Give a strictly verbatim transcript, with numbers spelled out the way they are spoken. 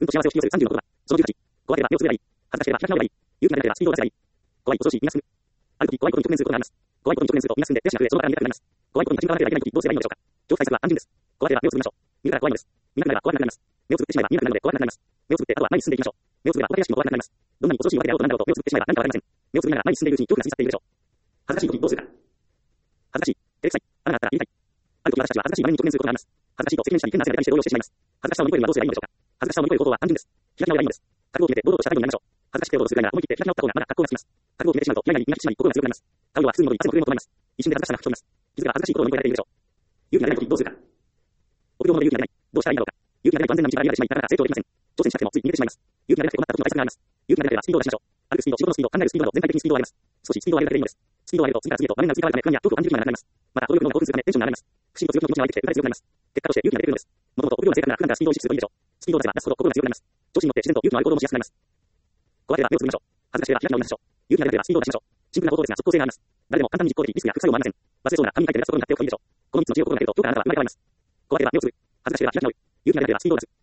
うんと幸せを引き寄せるさんじゅうの言葉。そのじゅうはち。怖ければ目をつぶればいい。恥ずかしければ開き直ればいい。勇気がなければスピードを出せばいい。怖い恐ろしい、みんな進む。ある時、怖いことに直面することがあります。怖いことに直面すると、みんな進んで、手足が増え、その場から逃げたくなります。怖いことに立ち向かわなければいけない時、どうすればいいのでしょうか。恐怖対策は単純です。怖ければ目をつぶりましょう。見るから怖いのです。見なければ怖くなくなります。目をつぶってしまえば見えなくなるので怖くなくなります。目をつぶって、あとは前に進んでいきましょう。目をつぶればお化け屋敷も怖くなくなります。どんなに恐ろしいわけであろうとなんだろうと、目をつぶってしまえば何かわかりません。目をつぶりながら前に進んでいるうちに恐怖が過ぎ去っているでしょう。恥ずかしい時どうするか。恥ずかしい、照れくさい、穴があったら言いたい。ある時私たちは恥ずかしい場面に直面することがあります。恥ずかしいと責任者に変な汗が出たりして動揺してしまいます。恥ずかしさを乗り越えるにはどうすればいいのでしょうか。恥ずかしさを乗り越える方法は単純です。開き直ればいいのです。覚悟を決めて堂々とした態度になりましょう。恥ずかしくて堂々とするぐらいなら思い切って開き直った方がまだ格好がつきます。覚悟を決めてしまうと気合が身が引き締まり心が強くなります。顔は普通に戻り汗も震えも止まります。一瞬で恥ずかしさが吹き飛びます。気づが恥ずかしいことを乗り越えられているでしょう。勇気が出ない時どうするか。臆病者で勇気が出ない。どうしたらいいだろうか。勇気が出ないと安全な道から逃げてしまいなかなか成長できません。挑戦しなくてもつい逃げてしまいます。勇気が出なくて困った時の対策があります。勇気が出なければスピードを出しましょう。歩くスピード、仕事のスピード、考えるスピードなど全体的にスピードを上げます。少しスピードを上げるだけでいいのです。スピードを上げると次から次へと場面が移り変わるため不安や恐怖を感じる気分がなくなります。また動力の興奮するためテンションが上がります。不思議と強気の気持ちが湧いてきて打たれ強くなります。結果として勇気が出てくるのです。もともと臆病な性格なら普段からスピードを意識するといいでしょう。スピードを出せば出すほど心が強くなります。調子に乗って自然と勇気のある行動もしやすくなります。怖ければ目をつぶりましょう。恥ずかしければ開き直りましょう。勇気が出なければスピードを出しましょう。シンプルな方法ですが即効性があります。誰でも簡単に実行できリスクや副作用もありません。忘れそうな紙に書いて出すところに貼っておくといいでしょう。このみっつの知恵を心がけると今日からあなたは前に変わります。怖ければ目をつぶる。恥ずかしければ開き直る。勇気が出なければスピードを出す。